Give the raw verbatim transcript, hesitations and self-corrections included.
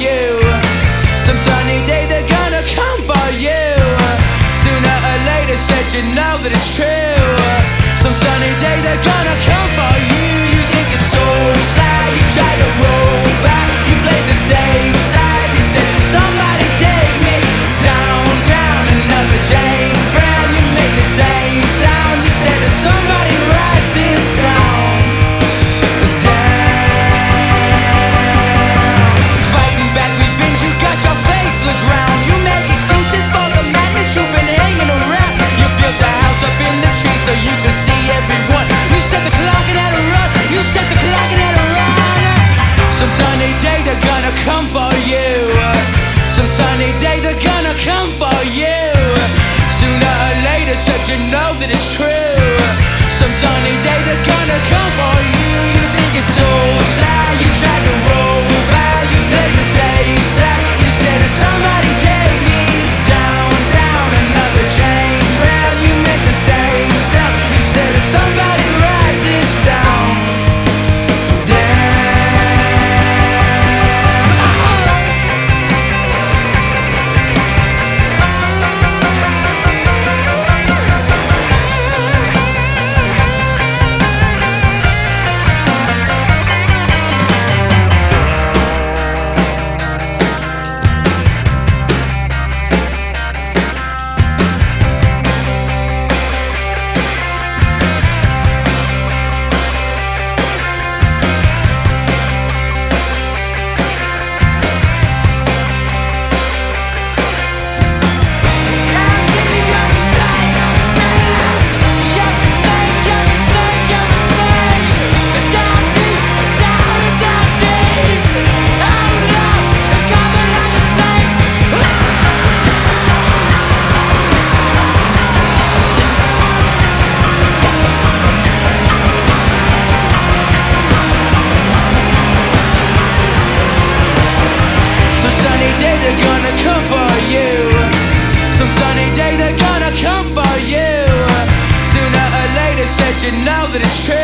you. Some sunny day they're gonna come for you. Sooner or later, said you know that it's true. Some sunny day they're gonna come for you. You think you're so sly, you try to roll back, you play the safe side. You said if somebody take me downtown, another James Brown, you make the same sound. You said if somebody write this down. So you can see everyone. You set the clock and had a run. You set the clock and had a run. Some sunny day they're gonna come for you. Some sunny day they're gonna come for you. Sooner or later, said you know that it's true. Some sunny day they're gonna come for you. You think you're so sly, you tried to roll by, you played the safe side. You said if somebody take me downtown, another James Brown, you make the same sound. You said if somebody write this down. They're gonna come for you. Some sunny day they're gonna come for you. Sooner or later, said you know that it's true.